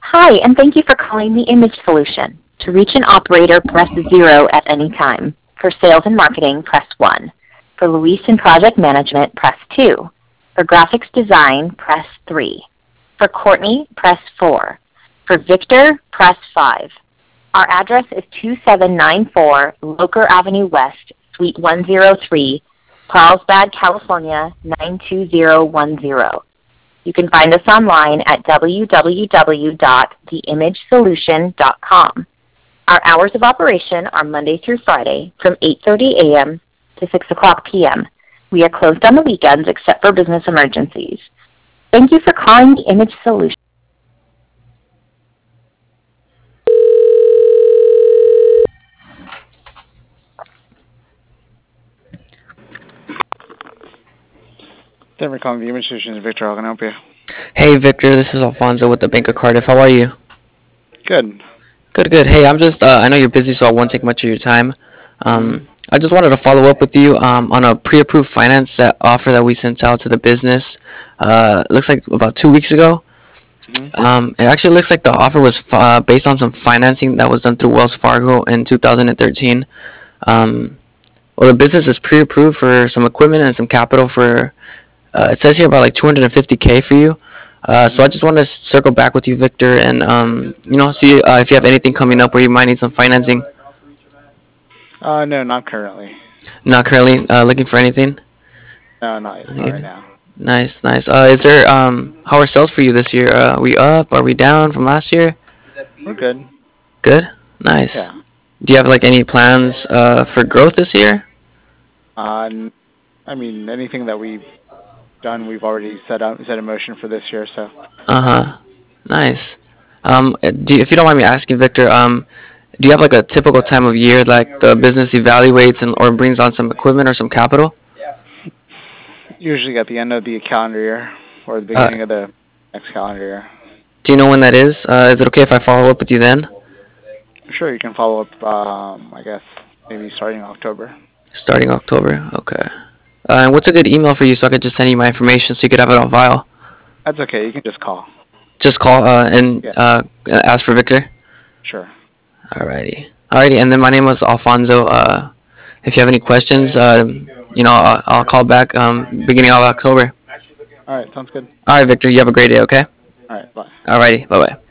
Hi, and thank you for calling the Image Solution. To reach an operator, press 0 at any time. For sales and marketing, press 1. For Luis and project management, press 2. For graphics design, press 3. For Courtney, press 4. For Victor, press 5. Our address is 2794 Loker Avenue West, Suite 103, Carlsbad, California, 92010. You can find us online at www.theimagesolution.com. Our hours of operation are Monday through Friday from 8:30 a.m. to 6 o'clock p.m. We are closed on the weekends except for business emergencies. Thank you for calling the Image Solution. Thank you for calling the Image Solutions. Victor, how can I help you? Hey Victor, this is Alfonso with the Bank of Cardiff. How are you? Good. Good. Hey, I'm just, I know you're busy, so I won't take much of your time. I just wanted to follow up with you on a pre-approved finance offer that we sent out to the business. Looks like about 2 weeks ago. It actually looks like the offer was based on some financing that was done through Wells Fargo in 2013. Well, the business is pre-approved for some equipment and some capital for, it says here about like 250K for you. So I just want to circle back with you, Victor, and see if you have anything coming up where you might need some financing. No, not currently. Not currently looking for anything. No, not right now. Nice. Is there how are sales for you this year? Are we up? Are we down from last year? We're good. Good. Nice. Yeah. Do you have like any plans for growth this year? I mean, anything that we've done, we've already set in motion for this year. So. Nice. If you don't mind me asking, Victor, do you have like a typical time of year like the business evaluates and or brings on some equipment or some capital? Usually at the end of the calendar year or the beginning of the next calendar year. Do you know when that is? Is it okay if I follow up with you then? Sure, you can follow up. I guess maybe starting October. Starting October. Okay. And what's a good email for you so I could just send you my information so you could have it on file? That's okay. You can just call. Just call and ask for Victor? Sure. Alrighty. And then my name was Alfonso. If you have any questions, I'll call back beginning of October. All right. Sounds good. All right, Victor. You have a great day, okay? All right. Bye. Alrighty. Bye-bye.